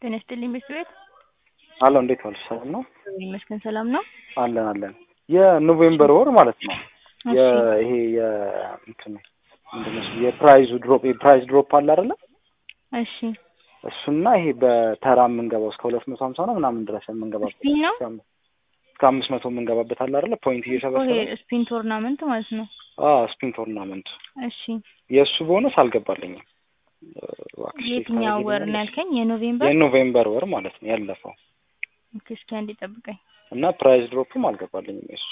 ጤነስጥልኝ መስሎት አለ እንዴት ዋልሽ? ሰላም ነው? ይመስገን ሰላም ነው። አለን የኖቬምበር ወር ማለት ነው። ይሄ እንትን ምንድነው የፕራይስ ድሮፕ አለ አይደለ? እሺ እሱና ይሄ በተራ የምንገባው እስከ 250 ነው ምናምን ድረስ የምንገባበት እስከ 500 የምንገባበት አለ አይደለ? ፖይንት እየሰበሰበ ስፒን ቶርናመንት ማለት ነው። ስፒን ቶርናመንት። እሺ የሱ ቦነስ አልገባልኝም። የትኛው ወር ነው ያልከኝ? የኖቬምበር ወር ማለት ነው ያለፈው። ኦኬ እስኪ አንዴ ጠብቀኝ። እና ፕራይስ ድሮፕም አልገባልኝም የሱ።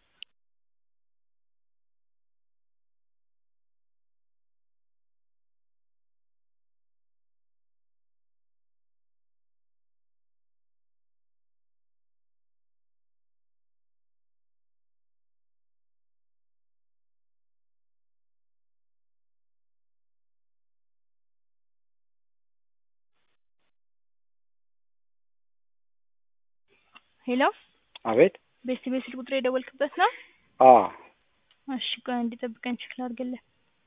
ሄሎ አቤት። ቤት ቁጥር የደወልክበት ነው? እሺ ቆይ አንዴ ጠብቀኝ ቼክ ላድርግልህ።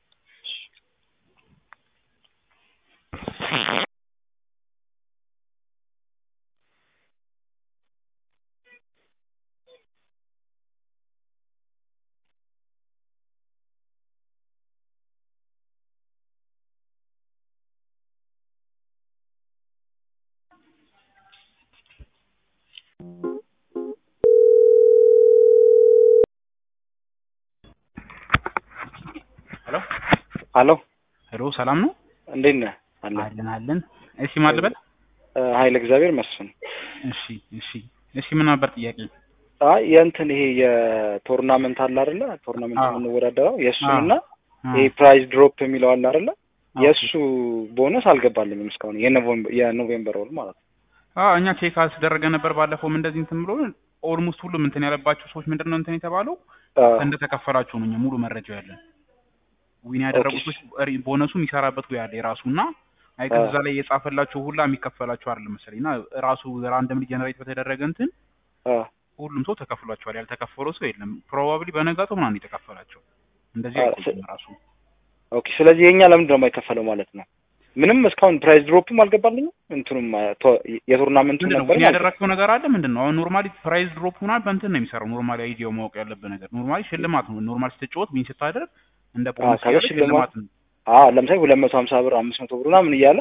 ሄሎ ሰላም ነው? እንዴት ነህ? አለን። እሺ ማልበል ኃይለ እግዚአብሔር መስፍን። እሺ ምን ነበር ጥያቄ? የእንትን ይሄ የቶርናመንት አለ አይደለ? ቶርናመንት የምንወዳደረው የሱና ይሄ ፕራይስ ድሮፕ የሚለው አለ አይደለ? የሱ ቦነስ አልገባልኝም እስካሁን የኖቬምበር ወር ማለት ነው። እኛ ቼክ አስደረገ ነበር ባለፈው እንደዚህ እንትን ብሎ ኦልሞስት ሁሉም እንትን ያለባቸው ሰዎች ምንድነው እንትን የተባለው እንደተከፈላቸው ነው ሙሉ መረጃው ያለን። ዊን ያደረጉት ቦነሱ የሚሰራበት ወይ ያለ የራሱና ከዛ ላይ የጻፈላቸው ሁላ የሚከፈላቸው አይደለም መሰለኝና ራሱ ራንደምሊ ጀነሬት በተደረገ እንትን ሁሉም ሰው ተከፍሏቸዋል። ያልተከፈለው ሰው የለም። ፕሮባብሊ በነጋቱ ምናምን የተከፈላቸው እንደዚህ አይቆይም ራሱ። ኦኬ ስለዚህ የኛ ለምንድን ነው የማይከፈለው ማለት ነው? ምንም እስካሁን ፕራይስ ድሮፕም አልገባልኝም። እንትኑም የቶርናመንቱ ነበር ያደረከው ነገር አለ ምንድነው? አሁን ኖርማሊ ፕራይስ ድሮፕ ሆኗል በእንትን ነው የሚሰራው። ኖርማሊ አይዲያው ማወቅ ያለበት ነገር ኖርማሊ ሽልማት ነው። ኖርማሊ ስትጫወት ዊን ስታደርግ እንደ ፖሊስ ሽልማት ነው። ለምሳሌ 250 ብር 500 ብር ምናምን እያለ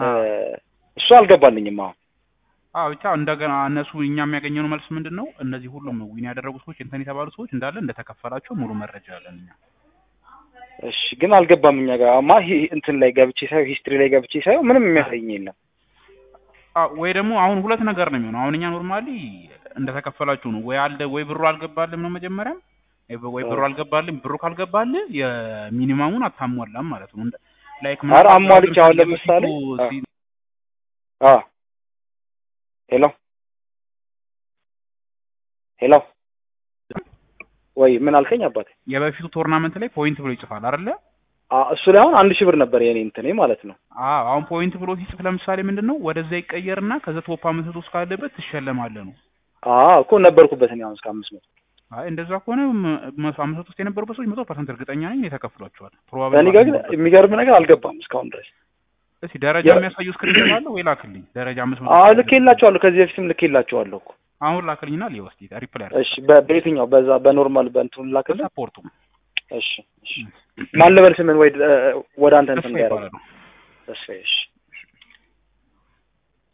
እሱ አልገባልኝም። ብቻ እንደገና እነሱ እኛ የሚያገኘው መልስ ምንድነው? እነዚህ ሁሉም ዊን ያደረጉ ሰዎች እንትን የተባሉ ሰዎች እንዳለ እንደተከፈላቸው ሙሉ መረጃ አለን እኛ። እሺ ግን አልገባም እኛ ጋር እንትን ላይ ገብቼ ሳይው ሂስትሪ ላይ ገብቼ ሳይው ምንም የሚያሳየኝ የለም። ወይ ደግሞ አሁን ሁለት ነገር ነው የሚሆነው። አሁን እኛ ኖርማሊ እንደተከፈላችሁ ነው ወይ አለ ወይ ብሩ አልገባልም ነው መጀመሪያ ወይ ብሩ አልገባልም። ብሩ ካልገባልህ የሚኒማሙን አታሟላም ማለት ነው። ላይክ ማለት አሟልቼ አሁን ለምሳሌ ሄሎ ወይ ምን አልከኝ አባቴ? የበፊቱ ቶርናመንት ላይ ፖይንት ብሎ ይጽፋል አይደለ? እሱ ላይ አሁን 1000 ብር ነበር የኔ እንትኔ ማለት ነው። አሁን ፖይንት ብሎ ሲጽፍ ለምሳሌ ምንድነው ወደዛ ይቀየርና ከዛ ቶፕ 500 ውስጥ ካለበት ትሸለማለህ ነው። እኮ ነበርኩበት እኔ አሁን እስከ 500። እንደዛ ከሆነ 500 ውስጥ የነበሩበት ሰዎች 100% እርግጠኛ ነኝ የተከፍሏቸዋል። ፕሮባብሊ እኔ ጋር ግን የሚገርም ነገር አልገባም እስካሁን ድረስ። እሺ ደረጃ የሚያሳዩ ስክሪን አለ ወይ ላክልኝ? ደረጃ 500 ልኬላቸዋለሁ። ከዚህ በፊትም ልኬላቸዋለሁ እኮ አሁን ላክልኝና ሊወስድ ሪፕላይ አድርግ። እሺ በየትኛው በዛ በኖርማል በእንትኑ ላክልኝ ሰፖርቱ። እሺ ማን ልበል ስምን ወይ ወደ አንተ እንትን ያደርጋል። እሺ